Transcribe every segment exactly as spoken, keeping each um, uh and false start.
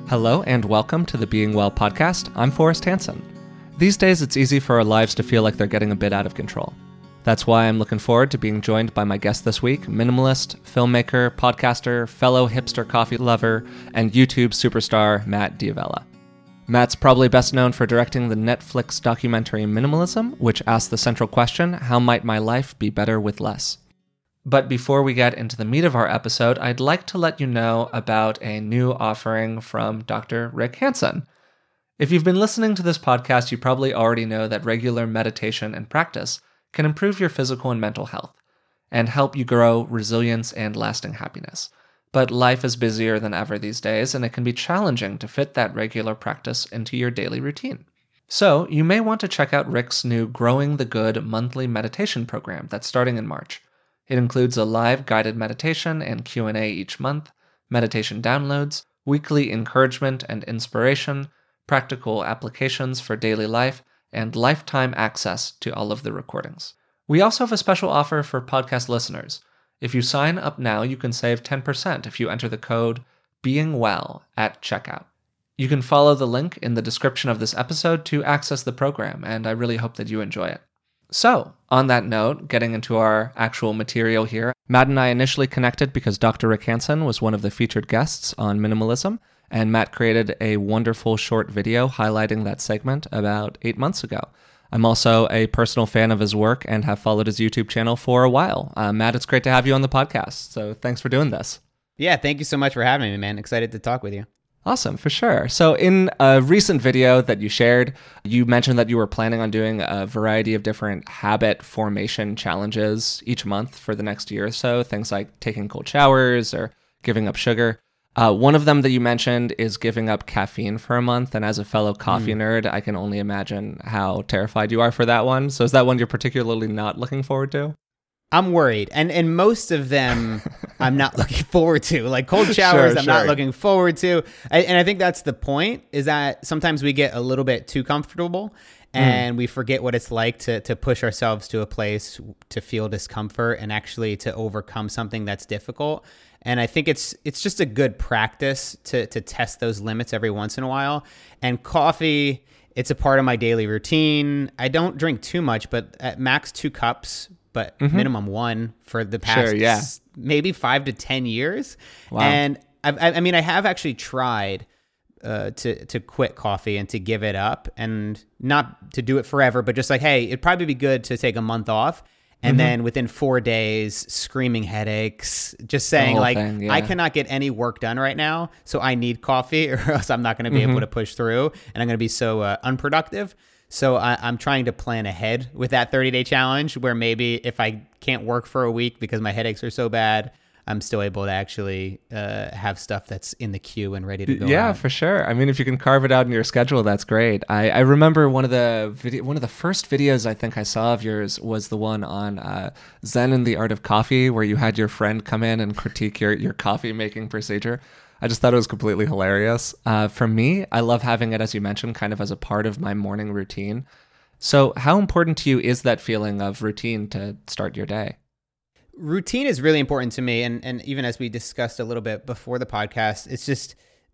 Hello and welcome to the Being Well podcast. I'm Forrest Hansen. These days, it's easy for our lives to feel like they're getting a bit out of control. That's why I'm looking forward to being joined by my guest this week, minimalist, filmmaker, podcaster, fellow hipster coffee lover, and YouTube superstar Matt D'Avella. Matt's probably best known for directing the Netflix documentary Minimalism, which asks the central question, how might my life be better with less? But before we get into the meat of our episode, I'd like to let you know about a new offering from Doctor Rick Hansen. If you've been listening to this podcast, you probably already know that regular meditation and practice can improve your physical and mental health and help you grow resilience and lasting happiness. But life is busier than ever these days, and it can be challenging to fit that regular practice into your daily routine. So you may want to check out Rick's new Growing the Good monthly meditation program that's starting in March. It includes a live guided meditation and Q and A each month, meditation downloads, weekly encouragement and inspiration, practical applications for daily life, and lifetime access to all of the recordings. We also have a special offer for podcast listeners. If you sign up now, you can save ten percent if you enter the code BEINGWELL at checkout. You can follow the link in the description of this episode to access the program, and I really hope that you enjoy it. So, on that note, getting into our actual material here, Matt and I initially connected because Doctor Rick Hansen was one of the featured guests on Minimalism, and Matt created a wonderful short video highlighting that segment about eight months ago. I'm also a personal fan of his work and have followed his YouTube channel for a while. Uh, Matt, it's great to have you on the podcast, so thanks for doing this. Yeah, thank you so much for having me, man. Excited to talk with you. Awesome, for sure. So in a recent video that you shared, you mentioned that you were planning on doing a variety of different habit formation challenges each month for the next year or so, things like taking cold showers or giving up sugar. Uh, one of them that you mentioned is giving up caffeine for a month, and as a fellow coffee mm. nerd, I can only imagine how terrified you are for that one. So is that one you're particularly not looking forward to? I'm worried, and and most of them I'm not looking forward to. Like cold showers, sure, I'm sure. not looking forward to. I, and I think that's the point, is that sometimes we get a little bit too comfortable, and mm. we forget what it's like to to push ourselves to a place to feel discomfort and actually to overcome something that's difficult. And I think it's it's just a good practice to to test those limits every once in a while. And coffee, it's a part of my daily routine. I don't drink too much, but at max two cups. But mm-hmm. minimum one for the past sure, yeah. maybe five to ten years. Wow. And I, I mean, I have actually tried uh, to to quit coffee and to give it up, and not to do it forever, but just like, hey, it'd probably be good to take a month off. And mm-hmm. then within four days, screaming headaches, just saying like, thing, yeah. I cannot get any work done right now, so I need coffee or else I'm not going to be mm-hmm. able to push through, and I'm going to be so uh, unproductive. So I, I'm trying to plan ahead with that thirty-day challenge, where maybe if I can't work for a week because my headaches are so bad, I'm still able to actually uh, have stuff that's in the queue and ready to go. Yeah, out. for sure. I mean, if you can carve it out in your schedule, that's great. I, I remember one of the video, one of the first videos I think I saw of yours was the one on uh, Zen and the Art of Coffee, where you had your friend come in and critique your, your coffee making procedure. I just thought it was completely hilarious. Uh, for me, I love having it, as you mentioned, kind of as a part of my morning routine. So how important to you is that feeling of routine to start your day? Routine is really important to me. And, and even as we discussed a little bit before the podcast, it's just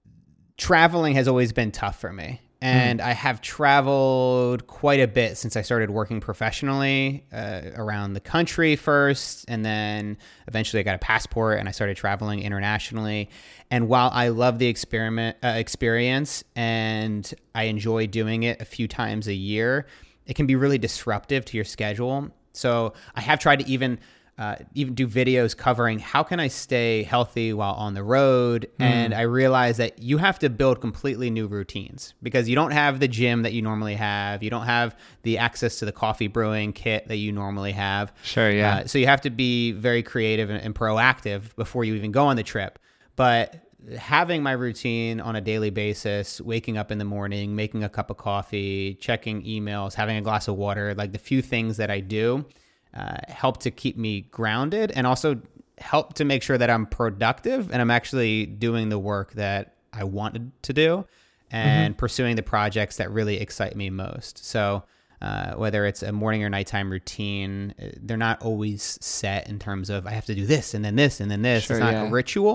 traveling has always been tough for me. And mm. I have traveled quite a bit since I started working professionally uh, around the country first. And then eventually I got a passport and I started traveling internationally. And while I love the experiment uh, experience and I enjoy doing it a few times a year, it can be really disruptive to your schedule. So I have tried to even Uh, even do videos covering how can I stay healthy while on the road. Mm. And I realized that you have to build completely new routines because you don't have the gym that you normally have. You don't have the access to the coffee brewing kit that you normally have. Sure, yeah. Uh, so you have to be very creative and, and proactive before you even go on the trip. But having my routine on a daily basis, waking up in the morning, making a cup of coffee, checking emails, having a glass of water, like the few things that I do, Uh, help to keep me grounded and also help to make sure that I'm productive and I'm actually doing the work that I wanted to do and mm-hmm. pursuing the projects that really excite me most. So uh, whether it's a morning or nighttime routine, they're not always set in terms of I have to do this and then this and then this. Sure, it's not yeah. a ritual,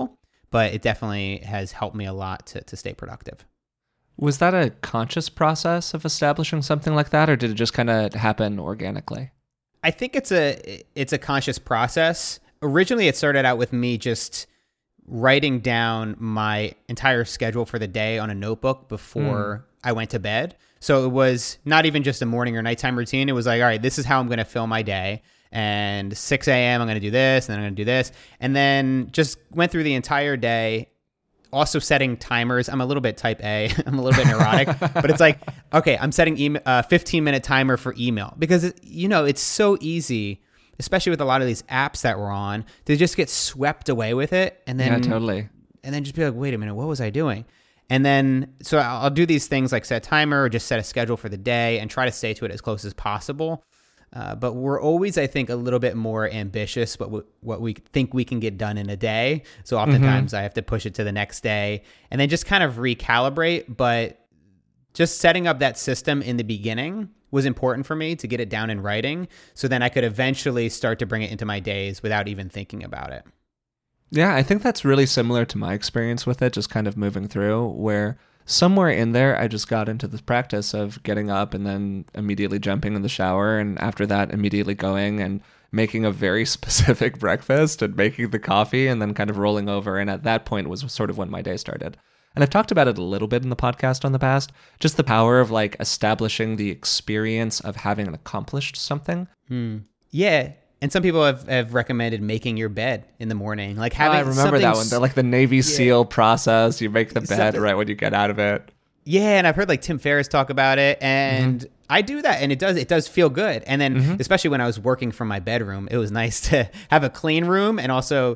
but it definitely has helped me a lot to, to stay productive. Was that a conscious process of establishing something like that, or did it just kind of happen organically? I think it's a it's a conscious process. Originally, it started out with me just writing down my entire schedule for the day on a notebook before mm. I went to bed. So it was not even just a morning or nighttime routine. It was like, all right, this is how I'm going to fill my day. And six a.m. I'm going to do this, and then I'm going to do this. And then just went through the entire day. Also setting timers. I'm a little bit type A. I'm a little bit neurotic, but it's like, okay, I'm setting a email, uh, fifteen minute timer for email because, it, you know, it's so easy, especially with a lot of these apps that we're on, to just get swept away with it. And then, yeah, totally. And then just be like, wait a minute, what was I doing? And then, so I'll do these things like set a timer or just set a schedule for the day and try to stay to it as close as possible. Uh, but we're always, I think, a little bit more ambitious what we, what we think we can get done in a day. So oftentimes mm-hmm. I have to push it to the next day and then just kind of recalibrate. But just setting up that system in the beginning was important for me to get it down in writing. So then I could eventually start to bring it into my days without even thinking about it. Yeah, I think that's really similar to my experience with it, just kind of moving through, where somewhere in there, I just got into this practice of getting up and then immediately jumping in the shower. And after that, immediately going and making a very specific breakfast and making the coffee and then kind of rolling over. And at that point was sort of when my day started. And I've talked about it a little bit in the podcast on the past, just the power of like establishing the experience of having accomplished something. Hmm. Yeah. And some people have, have recommended making your bed in the morning. Like having oh, I remember that one. They're like the Navy yeah. SEAL process. You make the bed something. right when you get out of it. Yeah, and I've heard like Tim Ferriss talk about it, and mm-hmm. I do that, and it does it does feel good. And then mm-hmm. especially when I was working from my bedroom, it was nice to have a clean room, and also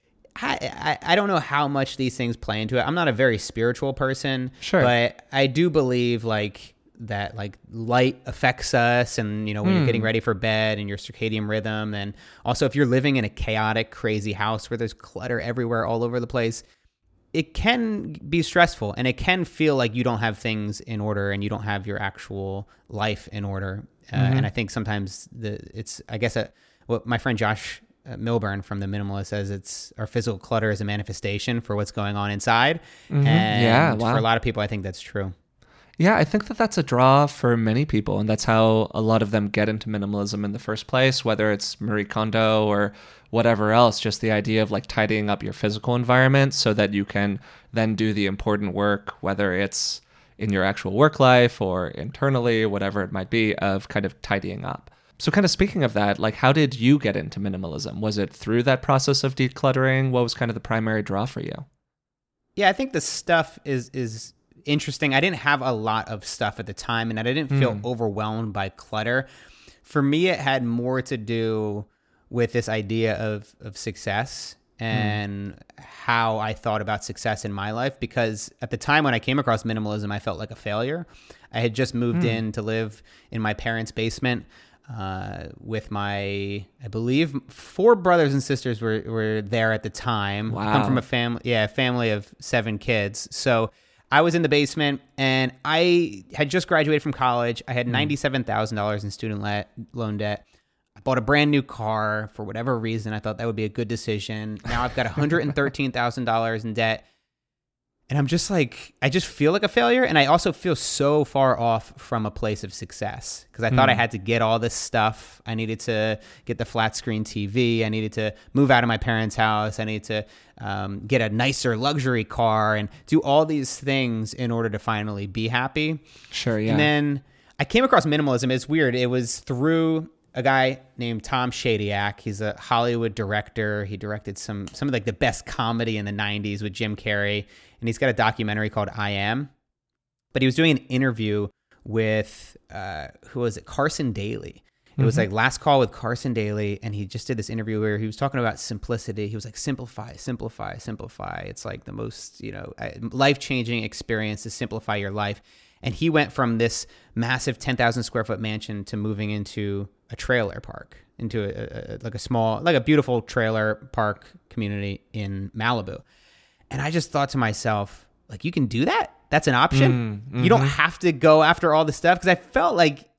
I, I I don't know how much these things play into it. I'm not a very spiritual person, sure, but I do believe like that like light affects us, and you know when mm. you're getting ready for bed and your circadian rhythm, and also if you're living in a chaotic, crazy house where there's clutter everywhere all over the place, it can be stressful and it can feel like you don't have things in order and you don't have your actual life in order. Uh, mm-hmm. And I think sometimes the it's I guess a, what my friend Josh Milburn from The Minimalist says, it's our physical clutter is a manifestation for what's going on inside. Mm-hmm. And yeah, wow. for a lot of people, I think that's true. Yeah, I think that that's a draw for many people, and that's how a lot of them get into minimalism in the first place, whether it's Marie Kondo or whatever else, just the idea of like tidying up your physical environment so that you can then do the important work, whether it's in your actual work life or internally, whatever it might be, of kind of tidying up. So kind of speaking of that, like how did you get into minimalism? Was it through that process of decluttering? What was kind of the primary draw for you? Yeah, I think the stuff is is... interesting. I didn't have a lot of stuff at the time, and I didn't feel mm. overwhelmed by clutter. For me, it had more to do with this idea of of success and mm. how I thought about success in my life, because at the time when I came across minimalism, I felt like a failure. I had just moved mm. in to live in my parents' basement uh, with my, I believe, four brothers and sisters were, were there at the time. Wow. I come from a family, yeah, a family of seven kids. So I was in the basement, and I had just graduated from college. I had ninety-seven thousand dollars in student le- loan debt. I bought a brand new car for whatever reason. I thought that would be a good decision. Now I've got one hundred thirteen thousand dollars in debt. And I'm just like, I just feel like a failure. And I also feel so far off from a place of success because I thought mm. I had to get all this stuff. I needed to get the flat screen T V. I needed to move out of my parents' house. I needed to um, get a nicer luxury car and do all these things in order to finally be happy. Sure, yeah. And then I came across minimalism. It's weird. It was through a guy named Tom Shadyac. He's a Hollywood director. He directed some some of like the best comedy in the nineties with Jim Carrey. And he's got a documentary called I Am. But he was doing an interview with, uh, who was it? Carson Daly. It mm-hmm. was like Last Call with Carson Daly. And he just did this interview where he was talking about simplicity. He was like, simplify, simplify, simplify. It's like the most, you know, life-changing experience to simplify your life. And he went from this massive ten thousand square foot mansion to moving into a trailer park, into a, a, like a small, like a beautiful trailer park community in Malibu. And I just thought to myself, like, you can do that? That's an option? Mm, mm-hmm. You don't have to go after all this stuff? Because I felt like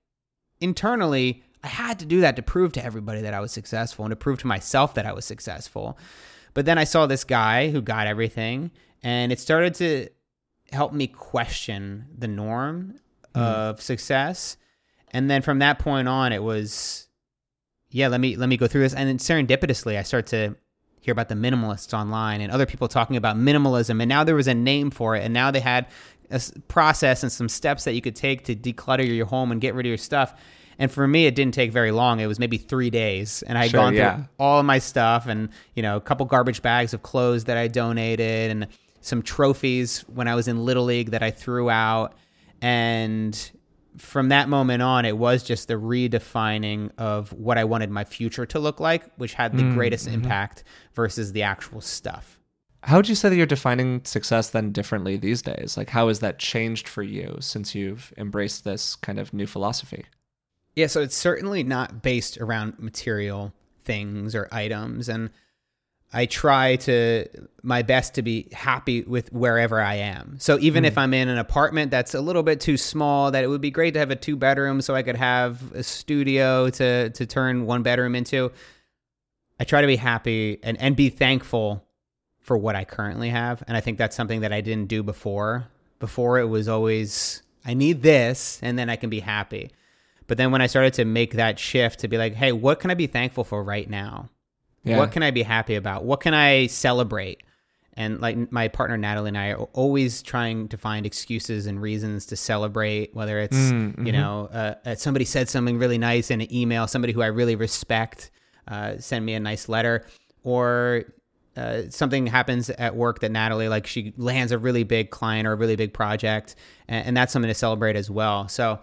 internally, I had to do that to prove to everybody that I was successful and to prove to myself that I was successful. But then I saw this guy who got everything, and it started to help me question the norm mm. of success. And then from that point on, it was, yeah, let me let me go through this. And then serendipitously, I start to hear about the minimalists online and other people talking about minimalism. And now there was a name for it. And now they had a process and some steps that you could take to declutter your home and get rid of your stuff. And for me, it didn't take very long. It was maybe three days. And I had sure, gone yeah. through all of my stuff and, you know, a couple garbage bags of clothes that I donated and some trophies when I was in Little League that I threw out. And from that moment on, it was just the redefining of what I wanted my future to look like, which had the mm, greatest mm-hmm. impact versus the actual stuff. How would you say that you're defining success then differently these days? Like, how has that changed for you since you've embraced this kind of new philosophy? Yeah, so it's certainly not based around material things or items. And I try to my best to be happy with wherever I am. So even mm. if I'm in an apartment that's a little bit too small, that it would be great to have a two bedroom so I could have a studio to to turn one bedroom into. I try to be happy and, and be thankful for what I currently have. And I think that's something that I didn't do before. Before it was always, I need this and then I can be happy. But then when I started to make that shift to be like, hey, what can I be thankful for right now? Yeah. What can I be happy about? What can I celebrate? And like my partner, Natalie, and I are always trying to find excuses and reasons to celebrate, whether it's, mm-hmm. you know, uh, somebody said something really nice in an email, somebody who I really respect uh, send me a nice letter, or uh, something happens at work that Natalie, like she lands a really big client or a really big project, and, and that's something to celebrate as well. So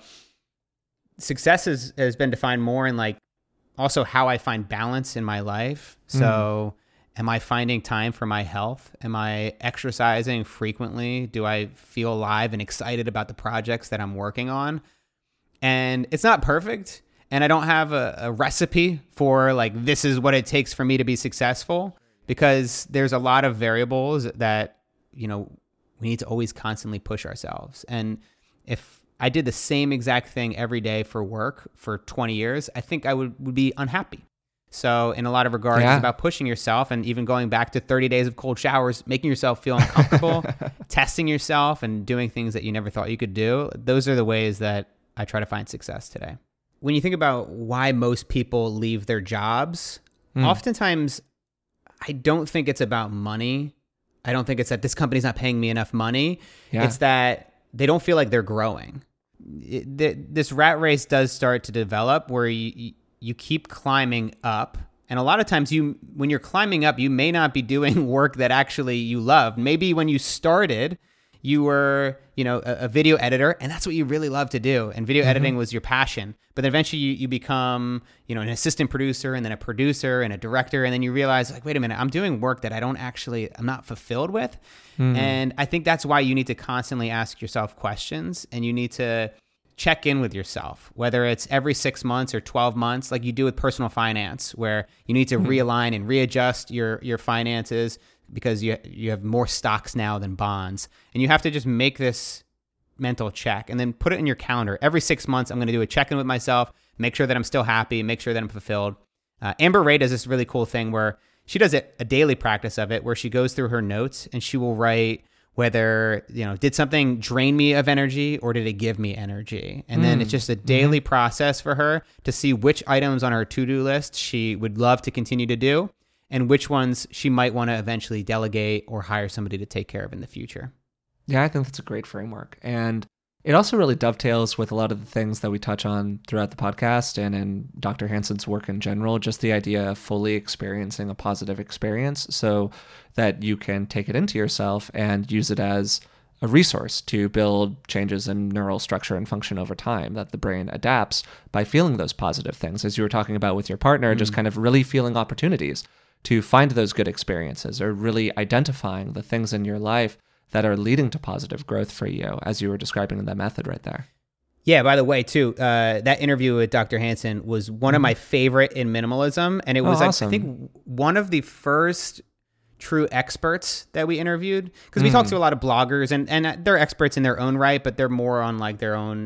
success has, has been defined more in like, also how I find balance in my life. So mm. am I finding time for my health? Am I exercising frequently? Do I feel alive and excited about the projects that I'm working on? And it's not perfect. And I don't have a, a recipe for like, this is what it takes for me to be successful, because there's a lot of variables that, you know, we need to always constantly push ourselves. And if I did the same exact thing every day for work for twenty years, I think I would, would be unhappy. So in a lot of regards, yeah. it's about pushing yourself, and even going back to thirty days of cold showers, making yourself feel uncomfortable, testing yourself and doing things that you never thought you could do. Those are the ways that I try to find success today. When you think about why most people leave their jobs, mm. oftentimes I don't think it's about money. I don't think it's that this company's not paying me enough money. Yeah. It's that they don't feel like they're growing. It, th- this rat race does start to develop where you, you keep climbing up. And a lot of times you, when you're climbing up, you may not be doing work that actually you love. Maybe when you started, you were, you know, a, a video editor, and that's what you really love to do. And video mm-hmm. editing was your passion. But then eventually you, you become, you know, an assistant producer, and then a producer and a director. And then you realize, like, wait a minute, I'm doing work that I don't actually, I'm not fulfilled with. Mm. And I think that's why you need to constantly ask yourself questions, and you need to check in with yourself, whether it's every six months or twelve months, like you do with personal finance, where you need to mm. realign and readjust your, your finances, because you you have more stocks now than bonds. And you have to just make this mental check and then put it in your calendar. Every six months, I'm going to do a check-in with myself, make sure that I'm still happy, make sure that I'm fulfilled. Uh, Amber Ray does this really cool thing where she does it, a daily practice of it, where she goes through her notes and she will write whether, you know, did something drain me of energy or did it give me energy? And mm. then it's just a daily mm-hmm. process for her to see which items on her to-do list she would love to continue to do, and which ones she might want to eventually delegate or hire somebody to take care of in the future. Yeah, I think that's a great framework. And it also really dovetails with a lot of the things that we touch on throughout the podcast and in Doctor Hansen's work in general, just the idea of fully experiencing a positive experience so that you can take it into yourself and use it as a resource to build changes in neural structure and function over time, that the brain adapts by feeling those positive things. As you were talking about with your partner, mm. just kind of really feeling opportunities to find those good experiences, or really identifying the things in your life that are leading to positive growth for you, as you were describing in that method right there. Yeah, by the way, too, uh, that interview with Doctor Hansen was one mm-hmm. of my favorite in minimalism. And it was, oh, like, awesome. I think, one of the first true experts that we interviewed. Because we mm. talked to a lot of bloggers, and, and they're experts in their own right, but they're more on like their own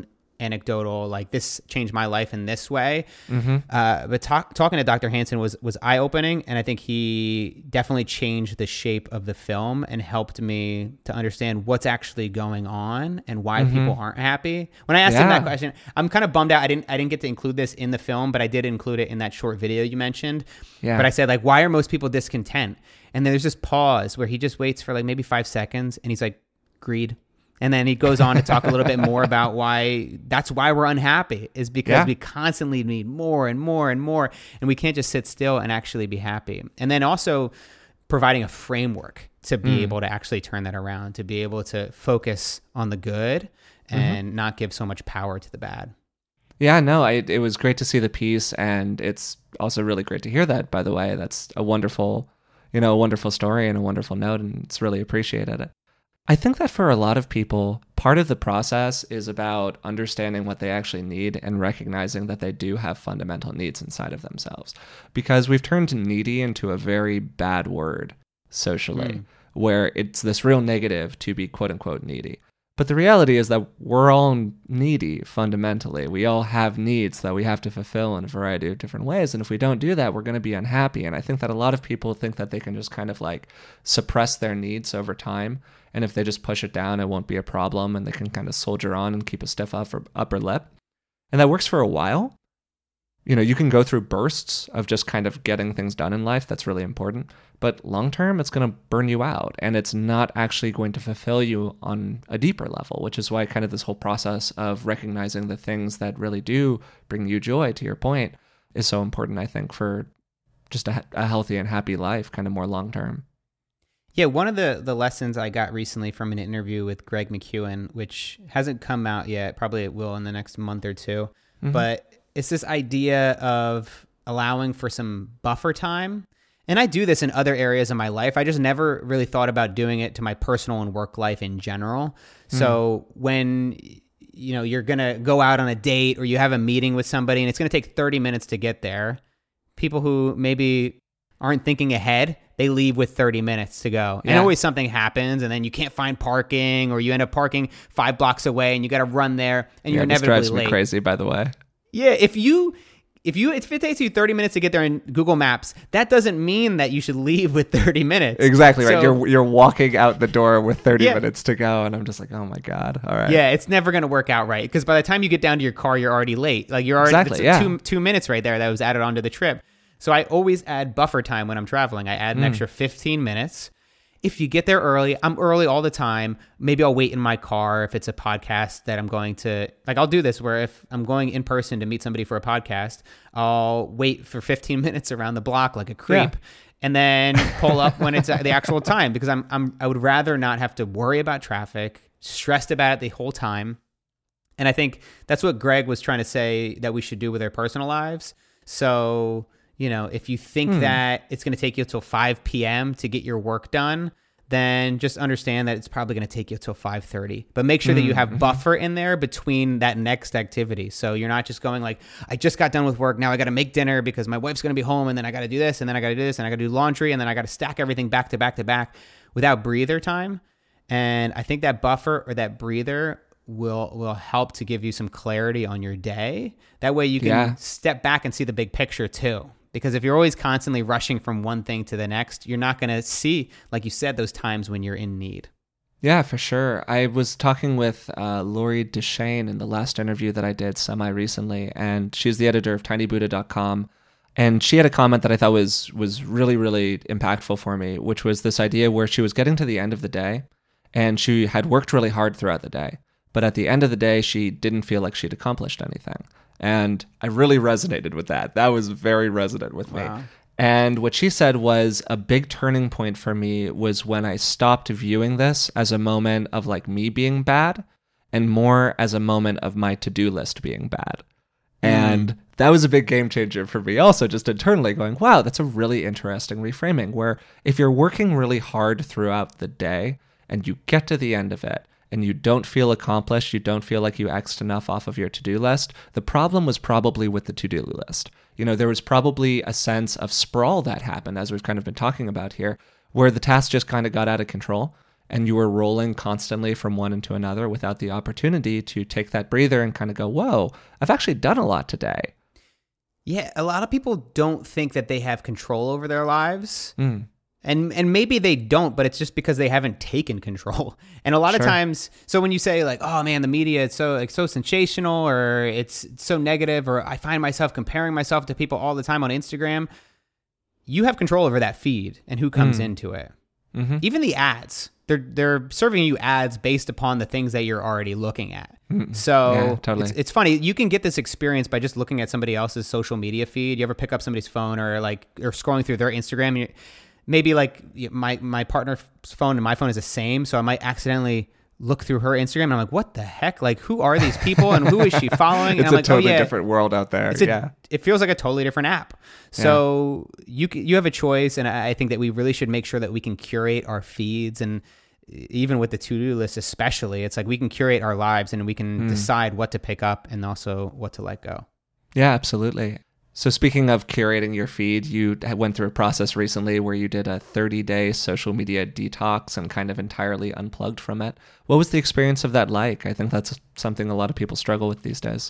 anecdotal, like this changed my life in this way. Mm-hmm. Uh, but talk, talking to Doctor Hansen was was eye opening, and I think he definitely changed the shape of the film and helped me to understand what's actually going on and why Mm-hmm. people aren't happy. When I asked Yeah. him that question, I'm kind of bummed out. I didn't I didn't get to include this in the film, but I did include it in that short video you mentioned. Yeah. But I said, like, why are most people discontent? And then there's this pause where he just waits for like maybe five seconds, and he's like, greed. And then he goes on to talk a little bit more about why that's why we're unhappy, is because Yeah. we constantly need more and more and more, and we can't just sit still and actually be happy. And then also providing a framework to be Mm. able to actually turn that around, to be able to focus on the good and Mm-hmm. not give so much power to the bad. Yeah, no, I, it was great to see the piece, and it's also really great to hear that, by the way. That's a wonderful, you know, a wonderful story and a wonderful note, and it's really appreciated. I think that for a lot of people, part of the process is about understanding what they actually need and recognizing that they do have fundamental needs inside of themselves. Because we've turned needy into a very bad word socially, Mm. where it's this real negative to be quote unquote needy. But the reality is that we're all needy fundamentally. We all have needs that we have to fulfill in a variety of different ways. And if we don't do that, we're going to be unhappy. And I think that a lot of people think that they can just kind of like suppress their needs over time. And if they just push it down, it won't be a problem. And they can kind of soldier on and keep a stiff upper, upper lip. And that works for a while. You know, you can go through bursts of just kind of getting things done in life. That's really important. But long term, it's going to burn you out, and it's not actually going to fulfill you on a deeper level, which is why kind of this whole process of recognizing the things that really do bring you joy, to your point, is so important, I think, for just a, a healthy and happy life, kind of more long term. Yeah, one of the, the lessons I got recently from an interview with Greg McKeown, which hasn't come out yet, probably it will in the next month or two, Mm-hmm. but it's this idea of allowing for some buffer time. And I do this in other areas of my life. I just never really thought about doing it to my personal and work life in general. Mm. So when you know you're going to go out on a date or you have a meeting with somebody and it's going to take thirty minutes to get there, people who maybe aren't thinking ahead, they leave with thirty minutes to go. And Yeah. always something happens, and then you can't find parking, or you end up parking five blocks away and you got to run there, and Yeah, you're this inevitably drives me late. crazy, by the way. Yeah, if you if you if it takes you thirty minutes to get there in Google Maps, that doesn't mean that you should leave with thirty minutes. Exactly right. So- You're you're walking out the door with thirty Yeah. minutes to go, and I'm just like, oh my god. All right. Yeah, it's never going to work out right, because by the time you get down to your car, you're already late. Like you're already Exactly, it's yeah. two two minutes right there that was added onto the trip. So I always add buffer time when I'm traveling. I add an Mm. extra fifteen minutes. If you get there early, I'm early all the time. Maybe I'll wait in my car if it's a podcast that I'm going to, like I'll do this where if I'm going in person to meet somebody for a podcast, I'll wait for fifteen minutes around the block like a creep. Yeah. And then pull up when it's the actual time, because I'm I'm I would rather not have to worry about traffic, stressed about it the whole time. And I think that's what Greg was trying to say that we should do with our personal lives. So, you know, if you think Hmm. that it's going to take you till five p.m. to get your work done, then just understand that it's probably going to take you till five thirty. But make sure that you have Mm-hmm. buffer in there between that next activity. So you're not just going like, I just got done with work, now I got to make dinner because my wife's going to be home, and then I got to do this, and then I got to do this, and I got to do laundry, and then I got to stack everything back to back to back without breather time. And I think that buffer or that breather will will help to give you some clarity on your day. That way you can Yeah. step back and see the big picture too. Because if you're always constantly rushing from one thing to the next, you're not going to see, like you said, those times when you're in need. Yeah, for sure. I was talking with uh, Lori Deshane in the last interview that I did semi-recently, and she's the editor of tiny buddha dot com. And she had a comment that I thought was was really, really impactful for me, which was this idea where she was getting to the end of the day, and she had worked really hard throughout the day. But at the end of the day, she didn't feel like she'd accomplished anything. And I really resonated with that. That was very resonant with me. Wow. And what she said was a big turning point for me was when I stopped viewing this as a moment of like me being bad and more as a moment of my to-do list being bad. And that was a big game changer for me also, just internally going, wow, that's a really interesting reframing, where if you're working really hard throughout the day and you get to the end of it and you don't feel accomplished, you don't feel like you X'd enough off of your to-do list, the problem was probably with the to-do list. You know, there was probably a sense of sprawl that happened, as we've kind of been talking about here, where the task just kind of got out of control. and you were rolling constantly from one into another without the opportunity to take that breather and kind of go, whoa, I've actually done a lot today. Yeah, a lot of people don't think that they have control over their lives. Mm. And and maybe they don't, but it's just because they haven't taken control. And a lot Sure. of times, so when you say like, oh man, the media is so like so sensational, or it's so negative, or I find myself comparing myself to people all the time on Instagram, you have control over that feed and who comes Mm. into it. Mm-hmm. Even the ads, they're they're serving you ads based upon the things that you're already looking at. Mm. So Yeah, totally. it's, it's funny. You can get this experience by just looking at somebody else's social media feed. You ever pick up somebody's phone or like or scrolling through their Instagram? And you, maybe like my my partner's phone and my phone is the same, so I might accidentally look through her Instagram and I'm like, what the heck? Like, who are these people and who is she following? And It's I'm a like, totally oh, yeah, different world out there. it's a, yeah. it feels like a totally different app. So you c- you have a choice, and I I think that we really should make sure that we can curate our feeds, and even with the to-do list especially, it's like we can curate our lives and we can Mm. decide what to pick up and also what to let go. Yeah, absolutely. So speaking of curating your feed, you went through a process recently where you did a thirty-day social media detox and kind of entirely unplugged from it. What was the experience of that like? I think that's something a lot of people struggle with these days.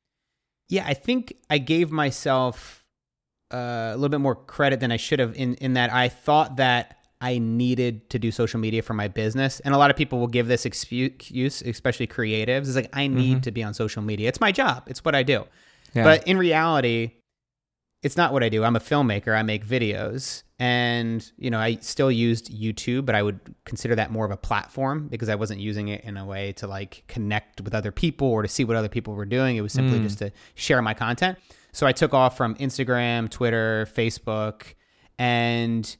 Yeah, I think I gave myself uh, a little bit more credit than I should have in, in that I thought that I needed to do social media for my business. And a lot of people will give this excuse, especially creatives. It's like, I need Mhm. to be on social media. It's my job. It's what I do. Yeah. But in reality, it's not what I do. I'm a filmmaker. I make videos. And, you know, I still used YouTube, but I would consider that more of a platform because I wasn't using it in a way to like connect with other people or to see what other people were doing. It was simply Mm. just to share my content. So I took off from Instagram, Twitter, Facebook, and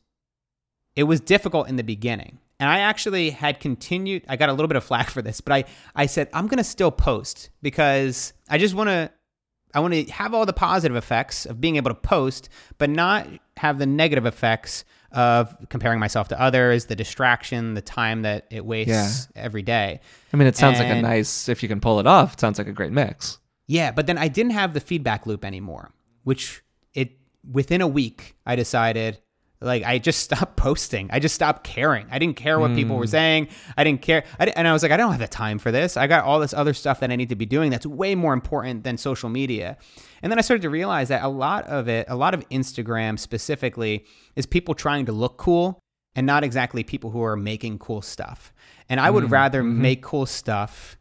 it was difficult in the beginning. And I actually had continued, I got a little bit of flack for this, but I, I said, I'm going to still post because I just want to, I want to have all the positive effects of being able to post, but not have the negative effects of comparing myself to others, the distraction, the time that it wastes every day. I mean, it sounds like a And- nice, if you can pull it off, it sounds like a great mix. Yeah, but then I didn't have the feedback loop anymore, which it within a week I decided like I just stopped posting. I just stopped caring. I didn't care what people were saying. I didn't care. I di- and I was like, I don't have the time for this. I got all this other stuff that I need to be doing that's way more important than social media. And then I started to realize that a lot of it, a lot of Instagram specifically, is people trying to look cool and not exactly people who are making cool stuff. And I would Mm, rather mhm. make cool stuff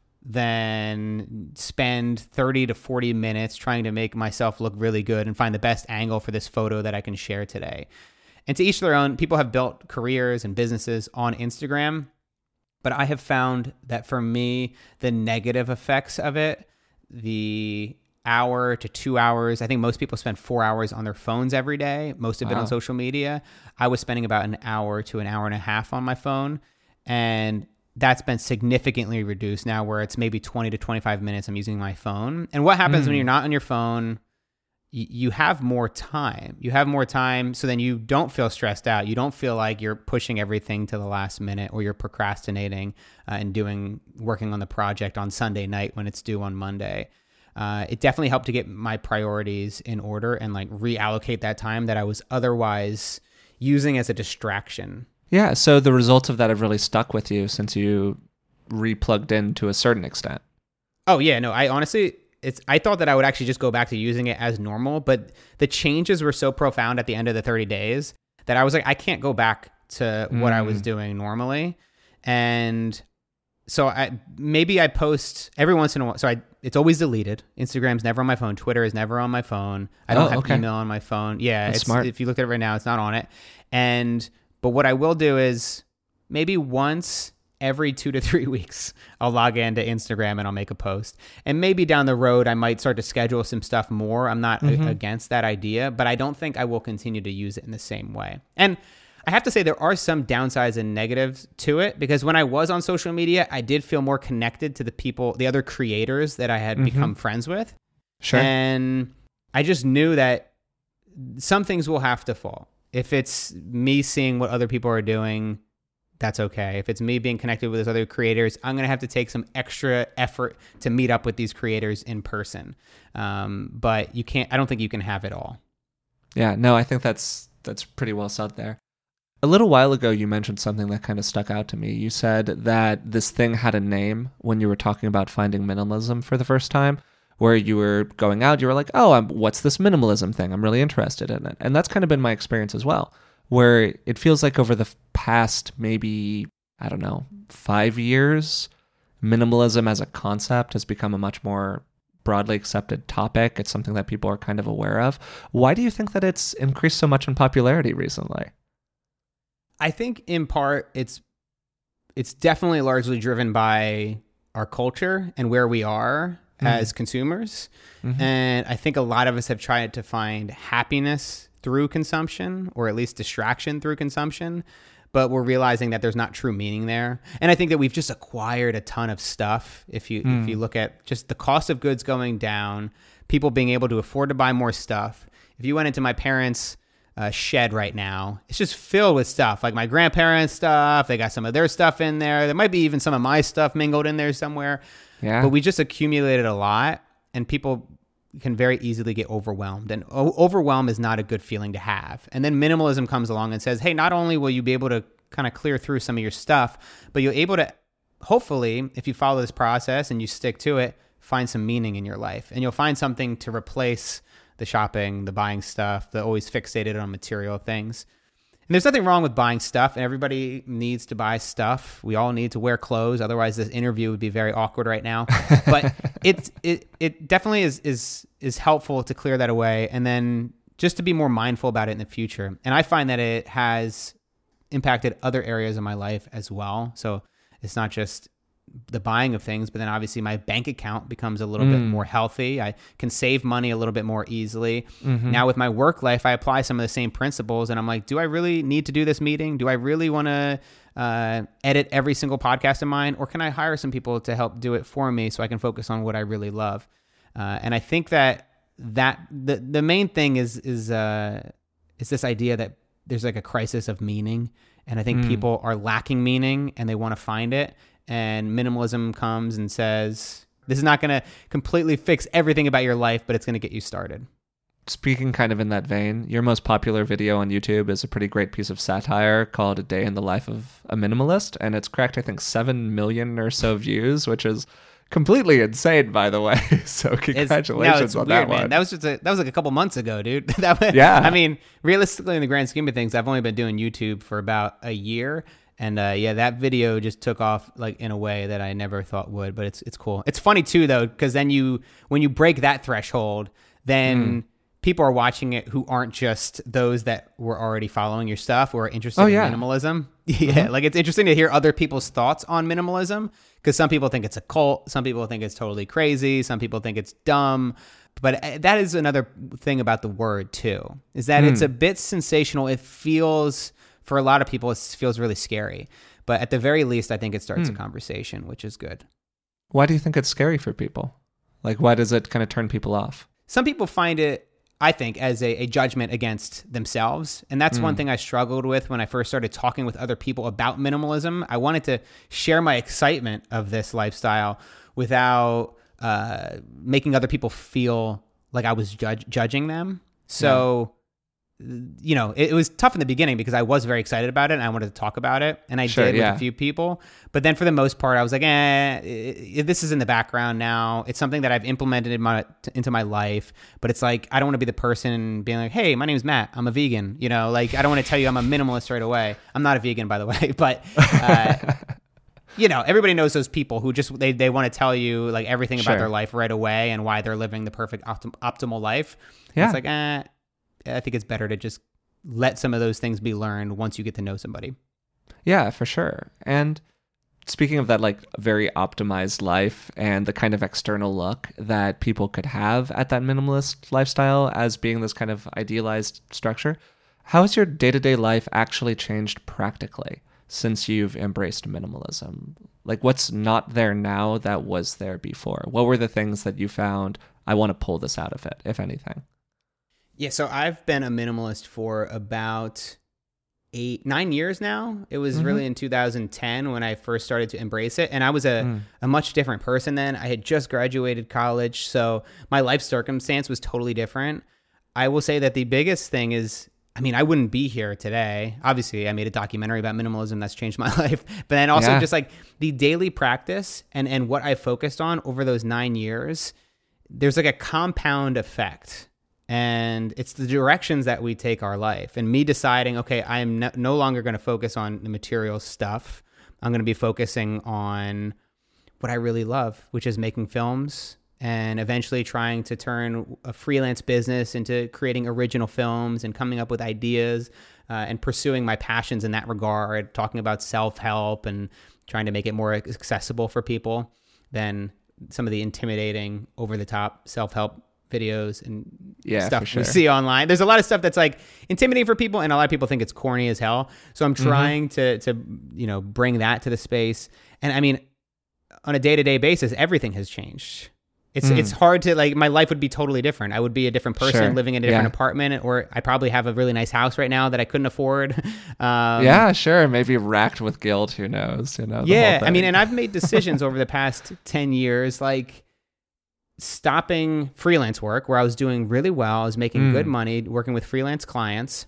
than spend thirty to forty minutes trying to make myself look really good and find the best angle for this photo that I can share today. And to each their own, people have built careers and businesses on Instagram. But I have found that for me, the negative effects of it, the hour to two hours, I think most people spend four hours on their phones every day, most of it Wow. on social media. I was spending about an hour to an hour and a half on my phone. And that's been significantly reduced now where it's maybe twenty to twenty-five minutes I'm using my phone. And what happens Mm. when you're not on your phone? You have more time. You have more time, so then you don't feel stressed out. You don't feel like you're pushing everything to the last minute or you're procrastinating uh, and doing working on the project on Sunday night when it's due on Monday. Uh, it definitely helped to get my priorities in order and like reallocate that time that I was otherwise using as a distraction. Yeah, so the results of that have really stuck with you since you re-plugged in to a certain extent. Oh yeah, no, I honestly... It's, I thought that I would actually just go back to using it as normal, but the changes were so profound at the end of the thirty days that I was like, I can't go back to what I was Mm. doing normally. And so I maybe I post every once in a while. So I it's always deleted. Instagram's never on my phone. Twitter is never on my phone. I don't Oh, have okay. email on my phone. Yeah, That's it's smart. if you look at it right now, it's not on it. And but what I will do is maybe once every two to three weeks, I'll log into Instagram and I'll make a post. And maybe down the road, I might start to schedule some stuff more. I'm not Mhm. a- against that idea, but I don't think I will continue to use it in the same way. And I have to say there are some downsides and negatives to it because when I was on social media, I did feel more connected to the people, the other creators that I had Mhm. become friends with. Sure. And I just knew that some things will have to fall. If it's me seeing what other people are doing, that's okay. If it's me being connected with those other creators, I'm going to have to take some extra effort to meet up with these creators in person. Um, but you can't, I don't think you can have it all. Yeah, no, I think that's that's pretty well said there. A little while ago, you mentioned something that kind of stuck out to me. You said that this thing had a name when you were talking about finding minimalism for the first time, where you were going out, you were like, oh, I'm, what's this minimalism thing? I'm really interested in it. And that's kind of been my experience as well, where it feels like over the past maybe, I don't know, five years, minimalism as a concept has become a much more broadly accepted topic. It's something that people are kind of aware of. Why do you think that it's increased so much in popularity recently? I think in part it's it's definitely largely driven by our culture and where we are mm. as consumers. Mm-hmm. And I think a lot of us have tried to find happiness through consumption, or at least distraction through consumption, but we're realizing that there's not true meaning there. And I think that we've just acquired a ton of stuff. If you mm. if you look at just the cost of goods going down, people being able to afford to buy more stuff. If you went into my parents' uh, shed right now, it's just filled with stuff, like my grandparents' stuff. They got some of their stuff in there. There might be even some of my stuff mingled in there somewhere. Yeah. But we just accumulated a lot, and people can very easily get overwhelmed, and o- overwhelm is not a good feeling to have. And then minimalism comes along and says, hey, not only will you be able to kind of clear through some of your stuff, but you're able to, hopefully, if you follow this process and you stick to it, find some meaning in your life. And you'll find something to replace the shopping, the buying stuff, the always fixated on material things. And there's nothing wrong with buying stuff, and everybody needs to buy stuff. We all need to wear clothes. Otherwise, this interview would be very awkward right now. But it it it definitely is is is helpful to clear that away, and then just to be more mindful about it in the future. And I find that it has impacted other areas of my life as well. So it's not just the buying of things, but then obviously my bank account becomes a little mm. bit more healthy. I can save money a little bit more easily. Mm-hmm. Now with my work life, I apply some of the same principles, and I'm like, do I really need to do this meeting? Do I really want to uh, edit every single podcast of mine? Or can I hire some people to help do it for me so I can focus on what I really love? Uh, and I think that that the, the main thing is, is, uh, is this idea that there's like a crisis of meaning. And I think mm. people are lacking meaning and they want to find it. And minimalism comes and says, this is not going to completely fix everything about your life, but it's going to get you started. Speaking kind of in that vein, your most popular video on YouTube is a pretty great piece of satire called A Day in the Life of a Minimalist. And it's cracked, I think, seven million or so views, which is completely insane, by the way. So congratulations no, it's on weird, that one. Man. That was just a, that was like a couple months ago, dude. that was, yeah. I mean, realistically, in the grand scheme of things, I've only been doing YouTube for about a year. And uh, yeah, that video just took off like in a way that I never thought would, but it's it's cool. It's funny too though, because then you when you break that threshold, then mm. people are watching it who aren't just those that were already following your stuff or are interested oh, in yeah. minimalism. Yeah, mm-hmm. Like it's interesting to hear other people's thoughts on minimalism, because some people think it's a cult, some people think it's totally crazy, some people think it's dumb. But that is another thing about the word too, is that mm. it's a bit sensational. It feels, for a lot of people, it feels really scary. But at the very least, I think it starts mm. a conversation, which is good. Why do you think it's scary for people? Like, why does it kind of turn people off? Some people find it, I think, as a, a judgment against themselves. And that's mm. one thing I struggled with when I first started talking with other people about minimalism. I wanted to share my excitement of this lifestyle without uh, making other people feel like I was judge- judging them. So... Yeah. You know, it, it was tough in the beginning because I was very excited about it and I wanted to talk about it, and I sure, did yeah. with a few people. But then for the most part, I was like, eh, it, it, this is in the background now. It's something that I've implemented in my, t- into my life, but it's like, I don't want to be the person being like, hey, my name is Matt. I'm a vegan. You know, like, I don't want to tell you I'm a minimalist right away. I'm not a vegan, by the way, but... Uh, you know, everybody knows those people who just, they, they want to tell you like everything about sure. their life right away and why they're living the perfect optim- optimal life. Yeah. It's like, eh, I think it's better to just let some of those things be learned once you get to know somebody. Yeah, for sure. And speaking of that, like very optimized life and the kind of external look that people could have at that minimalist lifestyle as being this kind of idealized structure, how has your day-to-day life actually changed practically since you've embraced minimalism? Like, what's not there now that was there before? What were the things that you found, I want to pull this out of it, if anything? Yeah, so I've been a minimalist for about eight, nine years now. It was mm-hmm. really in two thousand ten when I first started to embrace it. And I was a, mm. a much different person then. I had just graduated college, so my life circumstance was totally different. I will say that the biggest thing is I mean, I wouldn't be here today. Obviously, I made a documentary about minimalism that's changed my life. But then also Yeah. just like the daily practice and, and what I focused on over those nine years, there's like a compound effect. And it's the directions that we take our life. And me deciding, okay, I'm no, no longer going to focus on the material stuff. I'm going to be focusing on what I really love, which is making films, and eventually trying to turn a freelance business into creating original films and coming up with ideas uh, and pursuing my passions in that regard, talking about self-help and trying to make it more accessible for people than some of the intimidating, over-the-top self-help videos and Yeah, stuff for sure. we see online. There's a lot of stuff that's like intimidating for people, and a lot of people think it's corny as hell. So I'm trying mm-hmm. to, to, you know, bring that to the space. And I mean, on a day-to-day basis, everything has changed. It's mm. it's hard to, like, my life would be totally different. I would be a different person Sure. living in a different yeah. apartment, or I probably have a really nice house right now that I couldn't afford. Um, yeah, sure. Maybe racked with guilt. Who knows? You know. The yeah, whole thing. I mean, and I've made decisions over the past ten years, like stopping freelance work where I was doing really well. I was making Mm. good money working with freelance clients,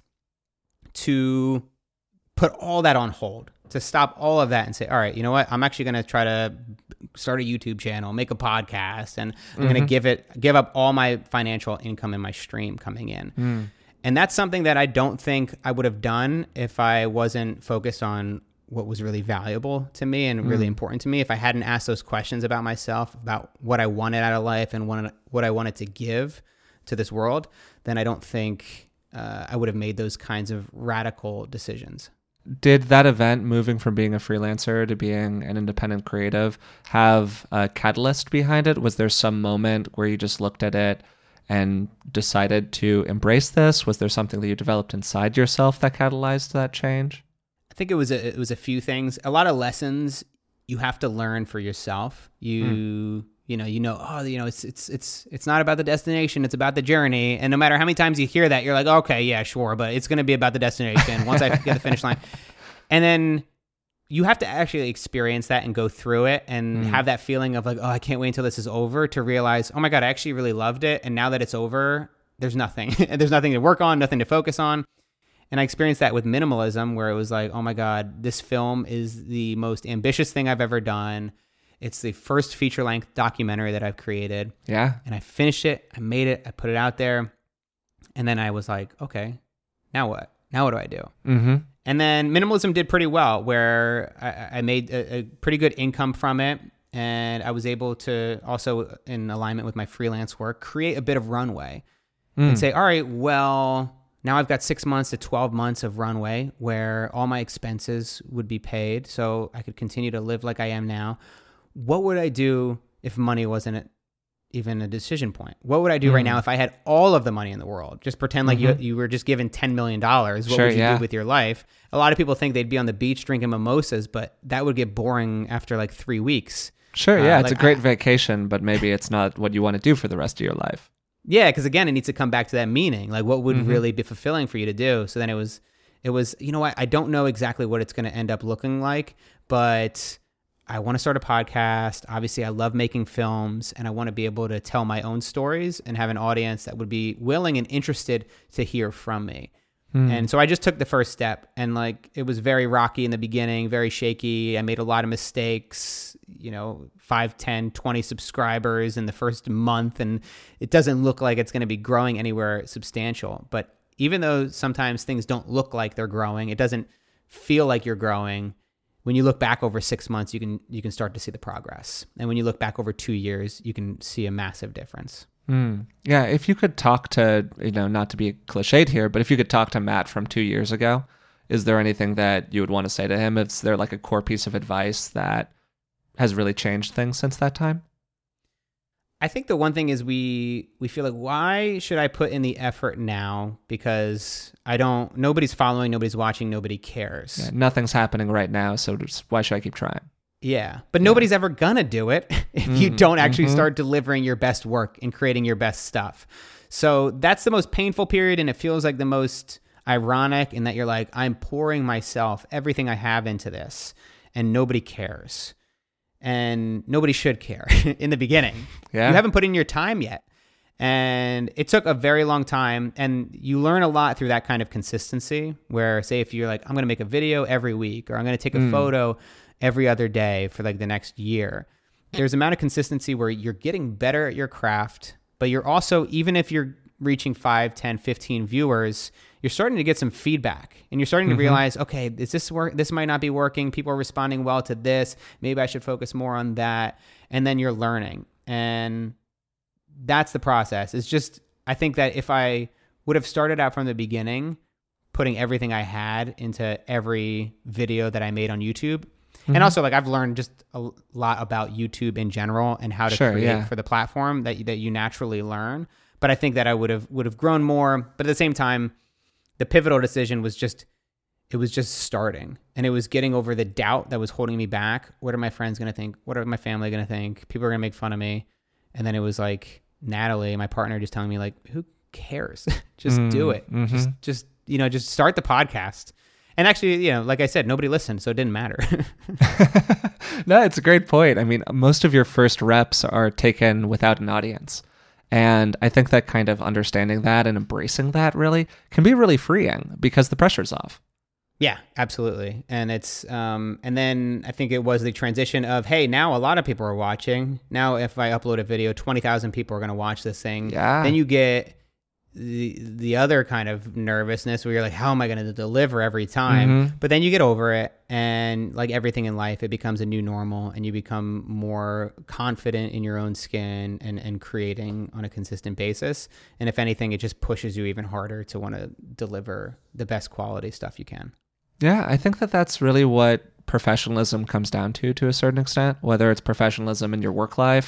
to put all that on hold, to stop all of that and say, all right, you know what? I'm actually going to try to start a YouTube channel, make a podcast, and I'm mm-hmm. going to give it, give up all my financial income in my stream coming in. Mm. And that's something that I don't think I would have done if I wasn't focused on what was really valuable to me and really mm. important to me. If I hadn't asked those questions about myself, about what I wanted out of life and what, what I wanted to give to this world, then I don't think uh, I would have made those kinds of radical decisions. Did that event, moving from being a freelancer to being an independent creative, have a catalyst behind it? Was there some moment where you just looked at it and decided to embrace this? Was there something that you developed inside yourself that catalyzed that change? I think it was a, it was a few things. A lot of lessons you have to learn for yourself. You mm. you know you know oh you know it's it's it's it's not about the destination, it's about the journey. And no matter how many times you hear that, you're like, okay, yeah, sure, but it's going to be about the destination once I get the finish line. And then you have to actually experience that and go through it and mm. have that feeling of like, oh, I can't wait until this is over, to realize, oh my God, I actually really loved it. And now that it's over, there's nothing. There's nothing to work on, nothing to focus on. And I experienced that with minimalism, where it was like, oh my God, this film is the most ambitious thing I've ever done. It's the first feature-length documentary that I've created. Yeah. And I finished it, I made it, I put it out there. And then I was like, okay, now what? Now what do I do? Mm-hmm. And then minimalism did pretty well, where I, I made a, a pretty good income from it. And I was able to also, in alignment with my freelance work, create a bit of runway mm. and say, all right, well, now I've got six months to twelve months of runway where all my expenses would be paid, so I could continue to live like I am now. What would I do if money wasn't even a decision point? What would I do mm. right now if I had all of the money in the world? Just pretend like mm-hmm. you you were just given ten million dollars. What sure, would you yeah. do with your life? A lot of people think they'd be on the beach drinking mimosas, but that would get boring after like three weeks. Sure, yeah, uh, it's like a great I, vacation, but maybe it's not what you want to do for the rest of your life. Yeah, because again, it needs to come back to that meaning. Like, what would mm-hmm. really be fulfilling for you to do? So then it was, it was, you know what? I don't know exactly what it's going to end up looking like, but I want to start a podcast. Obviously, I love making films, and I want to be able to tell my own stories and have an audience that would be willing and interested to hear from me. Mm. And so I just took the first step, and like, it was very rocky in the beginning, very shaky. I made a lot of mistakes, you know, five, ten, twenty subscribers in the first month, and it doesn't look like it's going to be growing anywhere substantial. But even though sometimes things don't look like they're growing, it doesn't feel like you're growing. When you look back over six months, you can you can start to see the progress. And when you look back over two years, you can see a massive difference. Mm. Yeah, if you could talk to, you know, not to be cliched here, but if you could talk to Matt from two years ago, is there anything that you would want to say to him? Is there like a core piece of advice that has really changed things since that time? I think the one thing is we we feel like, why should I put in the effort now? Because I don't, nobody's following, nobody's watching, nobody cares. Yeah, nothing's happening right now, so just, why should I keep trying? Yeah, but yeah. nobody's ever gonna do it if mm, you don't actually mm-hmm. start delivering your best work and creating your best stuff. So that's the most painful period, and it feels like the most ironic in that you're like, I'm pouring myself, everything I have into this, and nobody cares. And nobody should care in the beginning. Yeah. You haven't put in your time yet. And it took a very long time, and you learn a lot through that kind of consistency where, say, if you're like, I'm going to make a video every week, or I'm going to take a mm. photo every other day for like the next year, there's an amount of consistency where you're getting better at your craft, but you're also, even if you're reaching five, ten, fifteen viewers, you're starting to get some feedback, and you're starting to mm-hmm. realize, okay, is this work? This might not be working. People are responding well to this. Maybe I should focus more on that. And then you're learning. And that's the process. It's just, I think that if I would have started out from the beginning, putting everything I had into every video that I made on YouTube, mm-hmm. and also like I've learned just a lot about YouTube in general and how to sure, create yeah. for the platform that that you naturally learn. But I think that I would have would have grown more. But at the same time, the pivotal decision was just, it was just starting, and it was getting over the doubt that was holding me back. What are my friends going to think? What are my family going to think? People are going to make fun of me. And then it was like Natalie, my partner, just telling me like, who cares? just mm, do it. Mm-hmm. Just, just, you know, just start the podcast. And actually, you know, like I said, nobody listened, so it didn't matter. No, it's a great point. I mean, most of your first reps are taken without an audience. And I think that kind of understanding that and embracing that really can be really freeing because the pressure's off. Yeah, absolutely. And it's, um, and then I think it was the transition of, hey, now a lot of people are watching. Now, if I upload a video, twenty thousand people are going to watch this thing. Yeah. Then you get the the other kind of nervousness where you're like, how am I going to deliver every time? Mm-hmm. But then you get over it, and like everything in life, it becomes a new normal, and you become more confident in your own skin and, and creating on a consistent basis. And if anything, it just pushes you even harder to want to deliver the best quality stuff you can. Yeah, I think that that's really what professionalism comes down to, to a certain extent, whether it's professionalism in your work life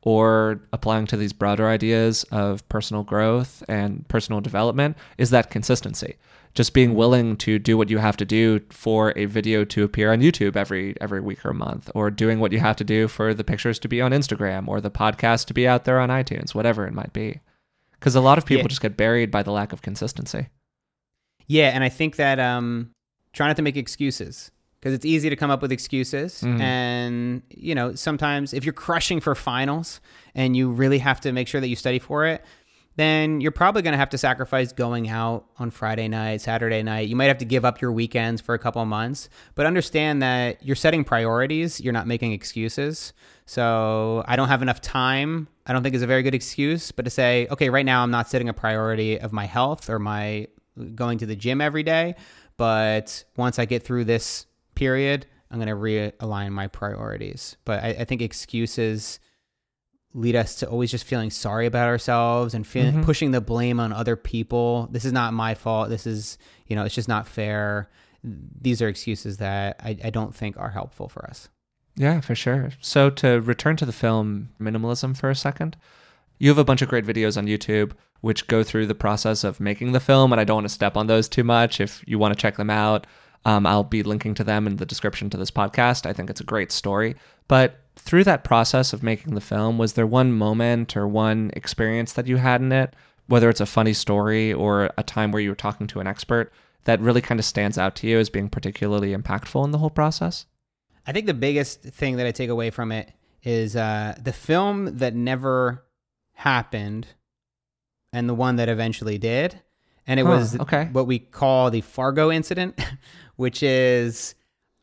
or applying to these broader ideas of personal growth and personal development, is that consistency. Just being willing to do what you have to do for a video to appear on YouTube every every week or month, or doing what you have to do for the pictures to be on Instagram or the podcast to be out there on iTunes, whatever it might be. Because a lot of people yeah. just get buried by the lack of consistency. Yeah, and I think that um, try not to make excuses. Because it's easy to come up with excuses. Mm. And, you know, sometimes if you're crushing for finals and you really have to make sure that you study for it, then you're probably going to have to sacrifice going out on Friday night, Saturday night. You might have to give up your weekends for a couple of months. But understand that you're setting priorities. You're not making excuses. So I don't have enough time, I don't think is a very good excuse. But to say, okay, right now I'm not setting a priority of my health or my going to the gym every day. But once I get through this period, I'm going to realign my priorities. But I, I think excuses lead us to always just feeling sorry about ourselves and feel, mm-hmm. pushing the blame on other people. This is not my fault. This is, you know, it's just not fair. These are excuses that I, I don't think are helpful for us. Yeah, for sure. So to return to the film Minimalism for a second, you have a bunch of great videos on YouTube which go through the process of making the film, and I don't want to step on those too much. If you want to check them out, Um, I'll be linking to them in the description to this podcast. I think it's a great story. But through that process of making the film, was there one moment or one experience that you had in it, whether it's a funny story or a time where you were talking to an expert, that really kind of stands out to you as being particularly impactful in the whole process? I think the biggest thing that I take away from it is uh, the film that never happened and the one that eventually did. And it huh, was okay. what we call the Fargo incident, which is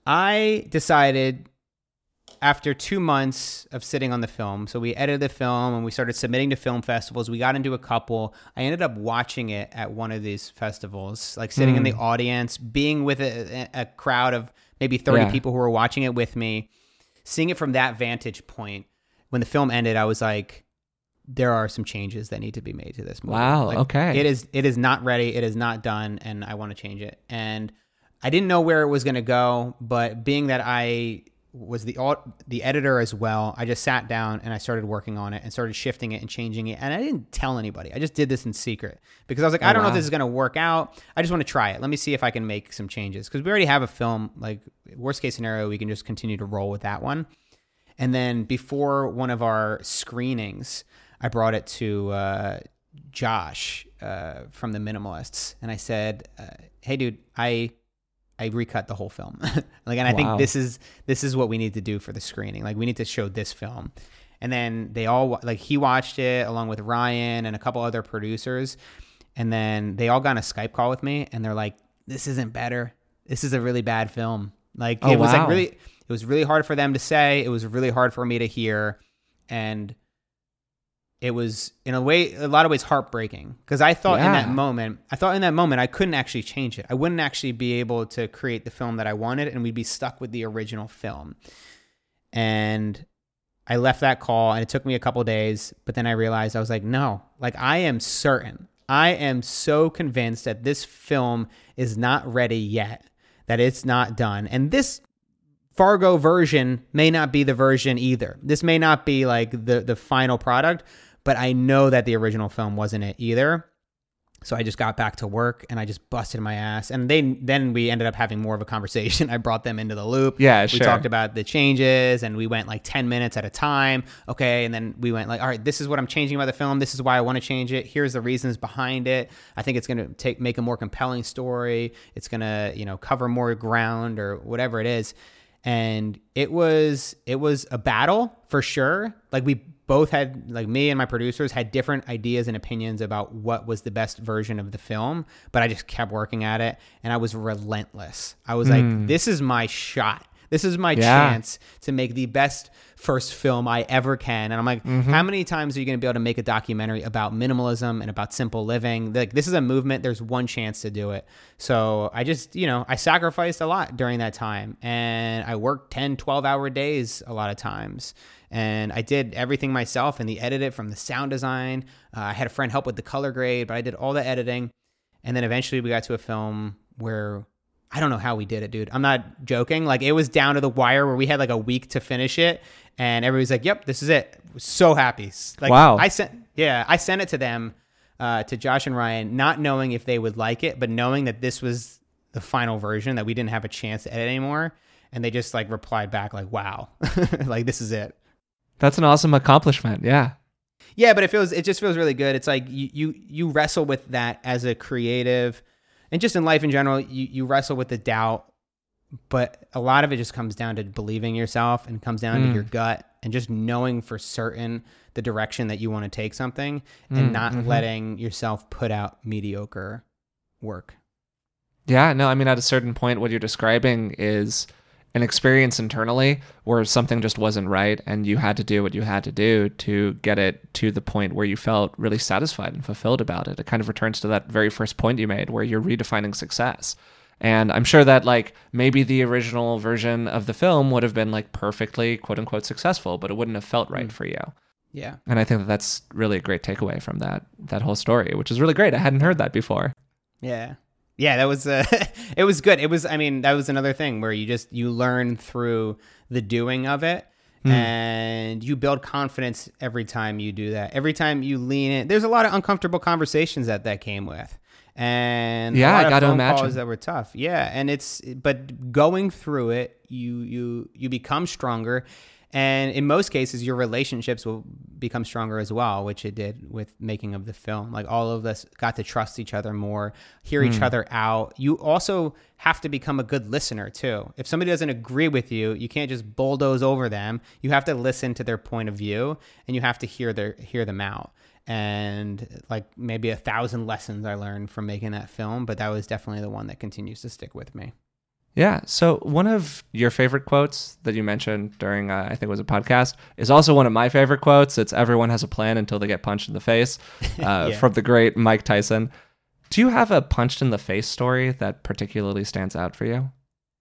I decided after two months of sitting on the film, so we edited the film and we started submitting to film festivals. We got into a couple. I ended up watching it at one of these festivals, like sitting mm. in the audience, being with a, a crowd of maybe thirty yeah. people who were watching it with me, seeing it from that vantage point. When the film ended, I was like, there are some changes that need to be made to this movie. Wow, like, okay. It is it is not ready. It is not done, and I want to change it. And I didn't know where it was going to go, but being that I was the the editor as well, I just sat down and I started working on it and started shifting it and changing it. And I didn't tell anybody. I just did this in secret because I was like, oh, I don't wow. know if this is going to work out. I just want to try it. Let me see if I can make some changes because we already have a film. Like worst case scenario, we can just continue to roll with that one. And then before one of our screenings, I brought it to uh, Josh uh, from the Minimalists, and I said, uh, "Hey, dude, I I recut the whole film. like, and I wow. think this is this is what we need to do for the screening. Like, we need to show this film." And then they all, like, he watched it along with Ryan and a couple other producers. And then they all got on a Skype call with me, and they're like, this isn't better. This is a really bad film. Like, oh, it was wow. like really, it was really hard for them to say. It was really hard for me to hear. And it was, in a way, a lot of ways heartbreaking, because I thought yeah. in that moment, I thought in that moment, I couldn't actually change it. I wouldn't actually be able to create the film that I wanted, and we'd be stuck with the original film. And I left that call, and it took me a couple days, but then I realized, I was like, no, like, I am certain, I am so convinced that this film is not ready yet, that it's not done. And this Fargo version may not be the version either. This may not be like the, the final product, but I know that the original film wasn't it either. So I just got back to work, and I just busted my ass. And they, then we ended up having more of a conversation. I brought them into the loop. Yeah, we sure. We talked about the changes, and we went like ten minutes at a time. Okay. And then we went like, all right, this is what I'm changing about the film. This is why I want to change it. Here's the reasons behind it. I think it's going to take, make a more compelling story. It's going to, you know, cover more ground or whatever it is. And it was, it was a battle for sure. Like, we both had, like, me and my producers had different ideas and opinions about what was the best version of the film, but I just kept working at it, and I was relentless. I was mm. like, this is my shot. This is my yeah. chance to make the best first film I ever can. And I'm like, mm-hmm. how many times are you going to be able to make a documentary about minimalism and about simple living? Like, this is a movement. There's one chance to do it. So I just, you know, I sacrificed a lot during that time, and I worked ten, twelve hour days a lot of times. And I did everything myself, and the edit it from the sound design. Uh, I had a friend help with the color grade, but I did all the editing. And then eventually we got to a film where, I don't know how we did it, dude. I'm not joking. Like, it was down to the wire where we had like a week to finish it, and everybody's like, yep, this is it. I was so happy. Like, wow. I sent, yeah, I sent it to them, uh, to Josh and Ryan, not knowing if they would like it, but knowing that this was the final version, that we didn't have a chance to edit anymore. And they just like replied back like, wow, like, this is it. That's an awesome accomplishment. Yeah. Yeah. But it feels, it just feels really good. It's like you, you, you wrestle with that as a creative, and just in life in general, you, you wrestle with the doubt, but a lot of it just comes down to believing yourself, and comes down mm. to your gut, and just knowing for certain the direction that you want to take something, mm, and not mm-hmm. letting yourself put out mediocre work. Yeah, no, I mean, at a certain point, what you're describing is an experience internally where something just wasn't right, and you had to do what you had to do to get it to the point where you felt really satisfied and fulfilled about it. It kind of returns to that very first point you made, where you're redefining success. And I'm sure that, like, maybe the original version of the film would have been like perfectly quote unquote successful, but it wouldn't have felt right mm. for you. Yeah. And I think that that's really a great takeaway from that, that whole story, which is really great. I hadn't heard that before. Yeah. Yeah, that was, uh, it was good. It was, I mean, that was another thing where you just, you learn through the doing of it, mm. and you build confidence every time you do that. Every time you lean in, there's a lot of uncomfortable conversations that that came with. And yeah, a lot I got to phone imagine calls that were tough. Yeah. And it's, but going through it, you, you, you become stronger. And in most cases, your relationships will become stronger as well, which it did with making of the film. Like, all of us got to trust each other more, hear mm. each other out. You also have to become a good listener too. If somebody doesn't agree with you, you can't just bulldoze over them. You have to listen to their point of view, and you have to hear their hear them out. And like, maybe a thousand lessons I learned from making that film, but that was definitely the one that continues to stick with me. Yeah. So one of your favorite quotes that you mentioned during, uh, I think it was a podcast, is also one of my favorite quotes. It's "Everyone has a plan until they get punched in the face," uh, yeah. from the great Mike Tyson. Do you have a punched in the face story that particularly stands out for you?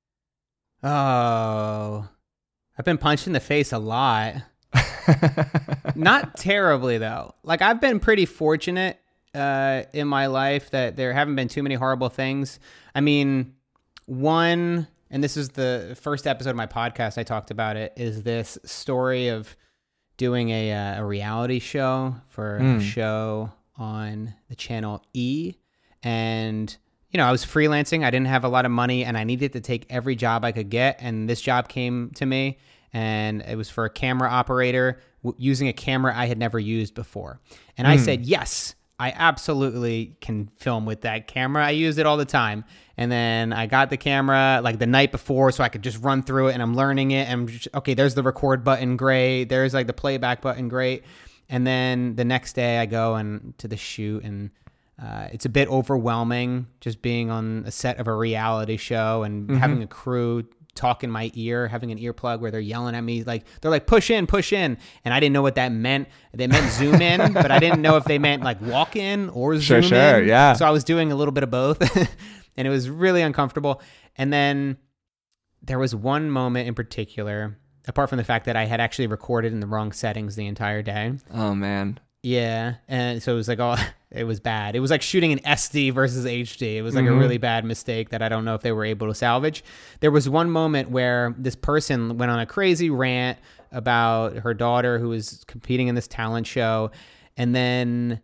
Oh, I've been punched in the face a lot. Not terribly though. Like, I've been pretty fortunate uh, in my life that there haven't been too many horrible things. I mean, one, and this is the first episode of my podcast, I talked about it, is this story of doing a, uh, a reality show for mm. a show on the channel E. And, you know, I was freelancing. I didn't have a lot of money, and I needed to take every job I could get. And this job came to me, and it was for a camera operator w- using a camera I had never used before. And mm. I said, yes, I absolutely can film with that camera. I use it all the time. And then I got the camera like the night before so I could just run through it, and I'm learning it. And I'm just, okay, there's the record button, great. There's like the playback button, great. And then the next day I go and to the shoot, and uh, it's a bit overwhelming just being on a set of a reality show and mm-hmm. having a crew talk in my ear, having an earplug where they're yelling at me, like they're like, push in, push in. And I didn't know what that meant. They meant zoom in, but I didn't know if they meant like walk in or zoom sure, sure, in. Yeah. So I was doing a little bit of both and it was really uncomfortable. And then there was one moment in particular, apart from the fact that I had actually recorded in the wrong settings the entire day. Oh man. Yeah. And so it was like, oh, it was bad. It was like shooting an S D versus H D. It was like mm-hmm. a really bad mistake that I don't know if they were able to salvage. There was one moment where this person went on a crazy rant about her daughter who was competing in this talent show. And then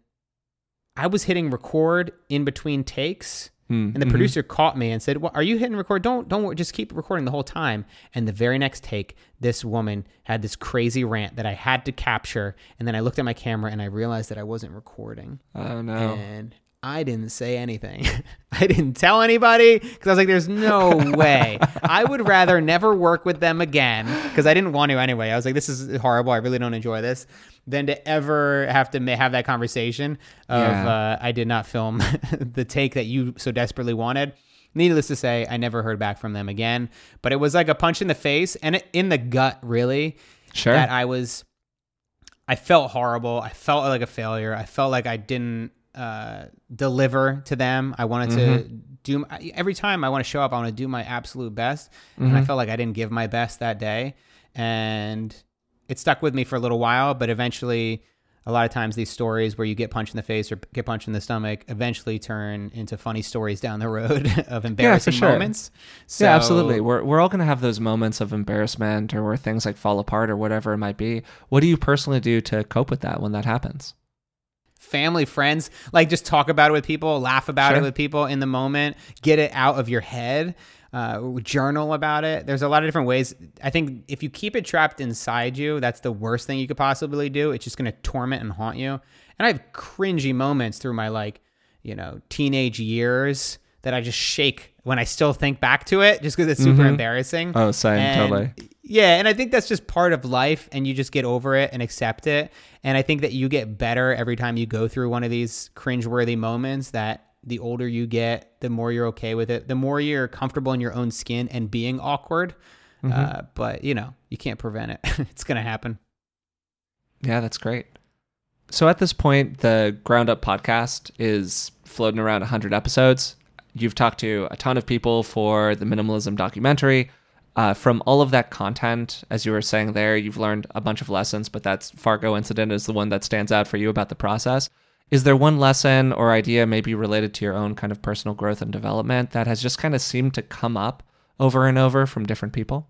I was hitting record in between takes. And the mm-hmm. producer caught me and said, well, are you hitting record? Don't, don't just keep recording the whole time. And the very next take, this woman had this crazy rant that I had to capture. And then I looked at my camera and I realized that I wasn't recording. Oh no. And I didn't say anything. I didn't tell anybody because I was like, there's no way. I would rather never work with them again because I didn't want to anyway. I was like, this is horrible. I really don't enjoy this. Than to ever have to ma- have that conversation of yeah. uh, I did not film the take that you so desperately wanted. Needless to say, I never heard back from them again. But it was like a punch in the face and in the gut, really. Sure. That I was, I felt horrible. I felt like a failure. I felt like I didn't uh, deliver to them. I wanted mm-hmm. to do, every time I want to show up, I want to do my absolute best. Mm-hmm. And I felt like I didn't give my best that day. And it stuck with me for a little while, but eventually a lot of times these stories where you get punched in the face or get punched in the stomach eventually turn into funny stories down the road of embarrassing yeah, sure. moments. So, yeah, absolutely. We're we're all going to have those moments of embarrassment or where things like fall apart or whatever it might be. What do you personally do to cope with that when that happens? Family, friends, like just talk about it with people, laugh about sure. it with people in the moment, get it out of your head. Uh, journal about it. There's a lot of different ways. I think if you keep it trapped inside you, that's the worst thing you could possibly do. It's just going to torment and haunt you. And I have cringy moments through my like, you know, teenage years that I just shake when I still think back to it just because it's super mm-hmm. embarrassing. Oh, same, and, totally. Yeah, and I think that's just part of life and you just get over it and accept it. And I think that you get better every time you go through one of these cringeworthy moments that the older you get, the more you're okay with it, the more you're comfortable in your own skin and being awkward. Mm-hmm. Uh, but, you know, you can't prevent it. It's going to happen. Yeah, that's great. So at this point, the Ground Up podcast is floating around one hundred episodes. You've talked to a ton of people for the minimalism documentary. Uh, from all of that content, as you were saying there, you've learned a bunch of lessons, but that Fargo incident is the one that stands out for you about the process. Is there one lesson or idea maybe related to your own kind of personal growth and development that has just kind of seemed to come up over and over from different people?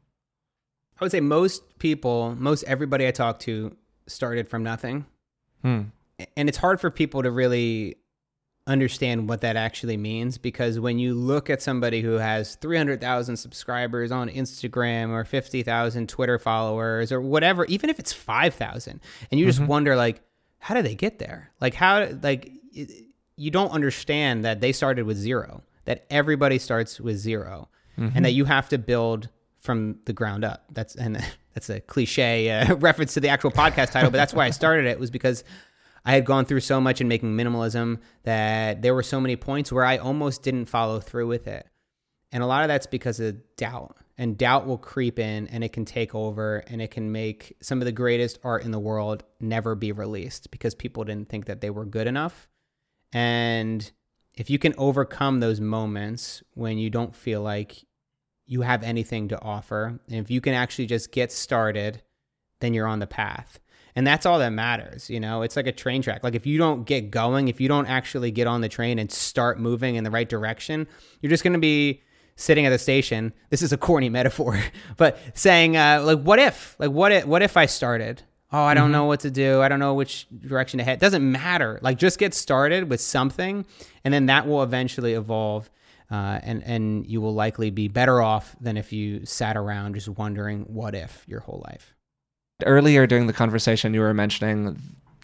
I would say most people, most everybody I talk to started from nothing. Hmm. And it's hard for people to really understand what that actually means because when you look at somebody who has three hundred thousand subscribers on Instagram or fifty thousand Twitter followers or whatever, even if it's five thousand, and you just mm-hmm. wonder like, how did they get there? Like how, like you don't understand that they started with zero, that everybody starts with zero mm-hmm. and that you have to build from the ground up. That's, and that's a cliche uh, reference to the actual podcast title, but that's why I started it was because I had gone through so much in making minimalism that there were so many points where I almost didn't follow through with it. And a lot of that's because of doubt. And doubt will creep in and it can take over and it can make some of the greatest art in the world never be released because people didn't think that they were good enough. And if you can overcome those moments when you don't feel like you have anything to offer, and if you can actually just get started, then you're on the path. And that's all that matters. You know, it's like a train track. Like if you don't get going, if you don't actually get on the train and start moving in the right direction, you're just going to be sitting at the station. This is a corny metaphor, but saying uh, like, what if, like, what if, what if I started? Oh, I don't mm-hmm. know what to do. I don't know which direction to head. It doesn't matter. Like just get started with something and then that will eventually evolve. Uh, and, and you will likely be better off than if you sat around just wondering what if your whole life. Earlier during the conversation, you were mentioning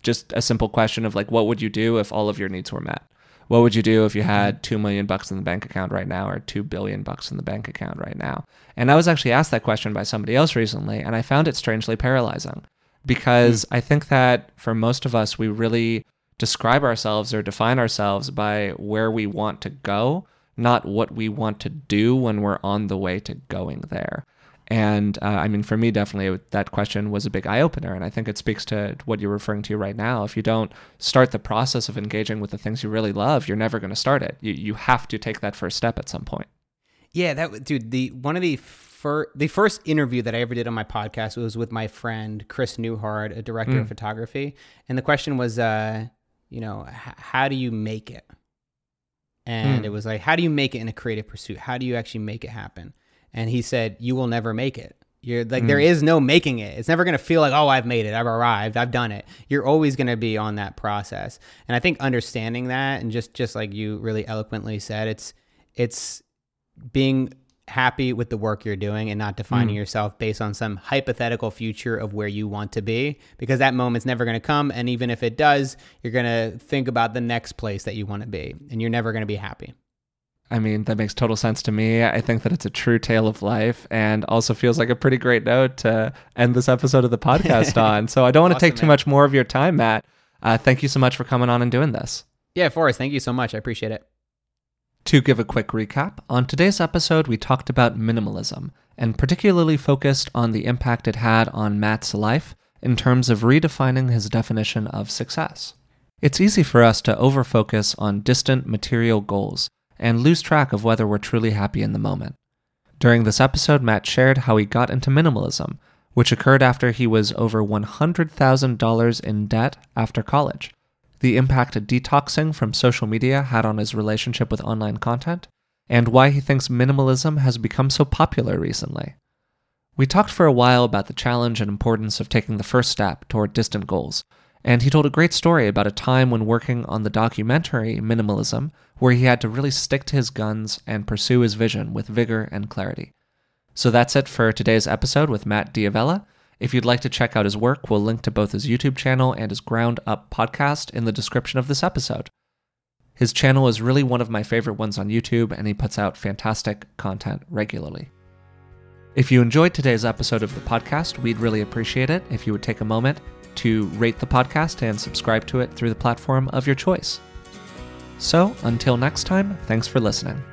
just a simple question of like, what would you do if all of your needs were met? What would you do if you had two million bucks in the bank account right now, or two billion bucks in the bank account right now? And I was actually asked that question by somebody else recently, and I found it strangely paralyzing, because mm. I think that for most of us, we really describe ourselves or define ourselves by where we want to go, not what we want to do when we're on the way to going there. And uh, I mean, for me, definitely that question was a big eye-opener. And I think it speaks to what you're referring to right now. If you don't start the process of engaging with the things you really love, you're never going to start it. You you have to take that first step at some point. Yeah, that dude, the one of the fir- the first interview that I ever did on my podcast was with my friend Chris Newhart, a director mm. of photography. And the question was, uh, you know, h- how do you make it? And mm. it was like, how do you make it in a creative pursuit? How do you actually make it happen? And he said, you will never make it. You're like, mm. there is no making it. It's never going to feel like, oh, I've made it. I've arrived. I've done it. You're always going to be on that process. And I think understanding that, and just, just like you really eloquently said, it's, it's being happy with the work you're doing and not defining mm. yourself based on some hypothetical future of where you want to be, because that moment's never going to come. And even if it does, you're going to think about the next place that you want to be, and you're never going to be happy. I mean, that makes total sense to me. I think that it's a true tale of life, and also feels like a pretty great note to end this episode of the podcast on. So I don't want to awesome, take too man. much more of your time, Matt. Uh, thank you so much for coming on and doing this. Yeah, Forrest, thank you so much. I appreciate it. To give a quick recap, on today's episode, we talked about minimalism, and particularly focused on the impact it had on Matt's life in terms of redefining his definition of success. It's easy for us to overfocus on distant material goals and lose track of whether we're truly happy in the moment. During this episode, Matt shared how he got into minimalism, which occurred after he was over one hundred thousand dollars in debt after college, the impact detoxing from social media had on his relationship with online content, and why he thinks minimalism has become so popular recently. We talked for a while about the challenge and importance of taking the first step toward distant goals, and he told a great story about a time when working on the documentary Minimalism, where he had to really stick to his guns and pursue his vision with vigor and clarity. So that's it for today's episode with Matt D'Avella. If you'd like to check out his work, we'll link to both his YouTube channel and his Ground Up podcast in the description of this episode. His channel is really one of my favorite ones on YouTube, and he puts out fantastic content regularly. If you enjoyed today's episode of the podcast, we'd really appreciate it if you would take a moment to rate the podcast and subscribe to it through the platform of your choice. So, until next time, thanks for listening.